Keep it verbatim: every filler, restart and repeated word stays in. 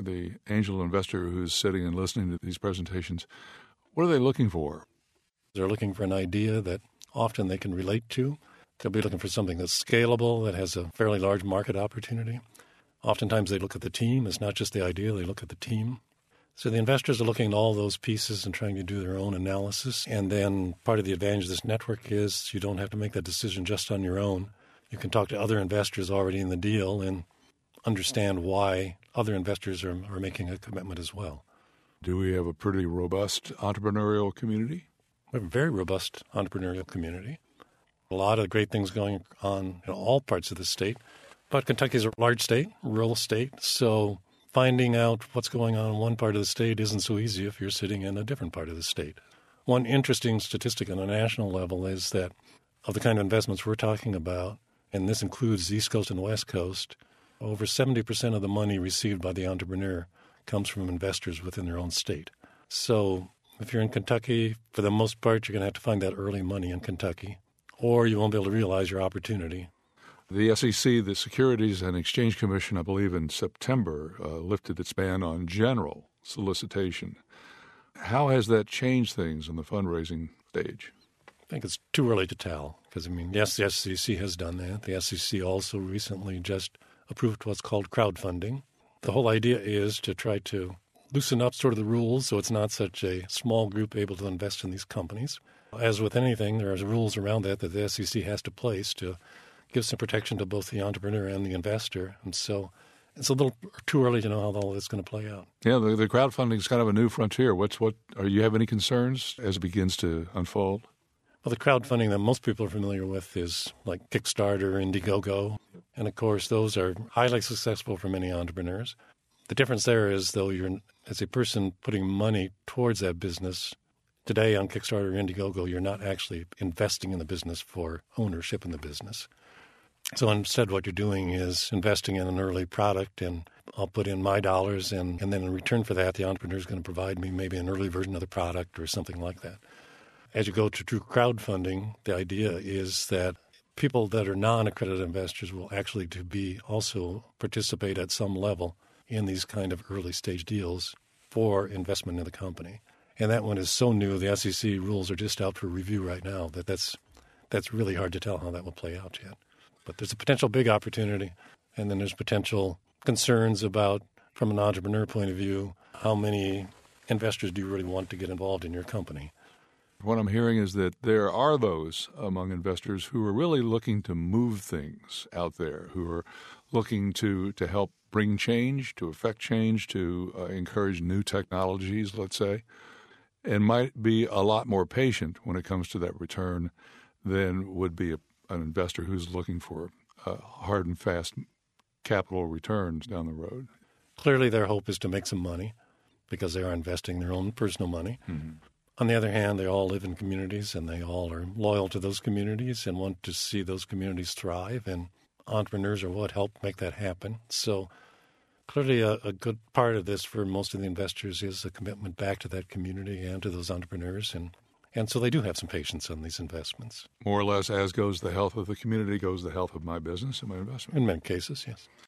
the angel investor who's sitting and listening to these presentations, what are they looking for? They're looking for an idea that often they can relate to. They'll be looking for something that's scalable, that has a fairly large market opportunity. Oftentimes they look at the team. It's not just the idea, they look at the team. So the investors are looking at all those pieces and trying to do their own analysis. And then part of the advantage of this network is you don't have to make that decision just on your own. You can talk to other investors already in the deal and understand why other investors are, are making a commitment as well. Do we have a pretty robust entrepreneurial community? We have a very robust entrepreneurial community. A lot of great things going on in all parts of the state. But Kentucky is a large state, rural state, so finding out what's going on in one part of the state isn't so easy if you're sitting in a different part of the state. One interesting statistic on a national level is that of the kind of investments we're talking about, and this includes the East Coast and West Coast, over seventy percent of the money received by the entrepreneur comes from investors within their own state. So if you're in Kentucky, for the most part, you're going to have to find that early money in Kentucky, or you won't be able to realize your opportunity. The S E C, the Securities and Exchange Commission, I believe in September, uh, lifted its ban on general solicitation. How has that changed things in the fundraising stage? I think it's too early to tell because, I mean, yes, the S E C has done that. The S E C also recently just approved what's called crowdfunding. The whole idea is to try to loosen up sort of the rules so it's not such a small group able to invest in these companies. As with anything, there are rules around that that the S E C has to place to give some protection to both the entrepreneur and the investor. And so it's a little too early to know how all this is going to play out. Yeah, the, the crowdfunding is kind of a new frontier. What's what? Are you have any concerns as it begins to unfold? Well, the crowdfunding that most people are familiar with is like Kickstarter, Indiegogo. And, of course, those are highly successful for many entrepreneurs. The difference there is, though, you're as a person putting money towards that business, today on Kickstarter or Indiegogo, you're not actually investing in the business for ownership in the business. So instead what you're doing is investing in an early product, and I'll put in my dollars, and, and then in return for that, the entrepreneur is going to provide me maybe an early version of the product or something like that. As you go to true crowdfunding, the idea is that people that are non-accredited investors will actually to be also participate at some level in these kind of early stage deals for investment in the company. And that one is so new, the S E C rules are just out for review right now, that that's, that's really hard to tell how that will play out yet. But there's a potential big opportunity, and then there's potential concerns about, from an entrepreneur point of view, how many investors do you really want to get involved in your company? What I'm hearing is that there are those among investors who are really looking to move things out there, who are looking to, to help bring change, to affect change, to uh, encourage new technologies, let's say, and might be a lot more patient when it comes to that return than would be a an investor who's looking for uh, hard and fast capital returns down the road. Clearly, their hope is to make some money because they are investing their own personal money. Mm-hmm. On the other hand, they all live in communities, and they all are loyal to those communities and want to see those communities thrive, and entrepreneurs are what help make that happen. So clearly a, a good part of this for most of the investors is a commitment back to that community and to those entrepreneurs, and And so they do have some patience on these investments. More or less, as goes the health of the community, goes the health of my business and my investment. In many cases, yes.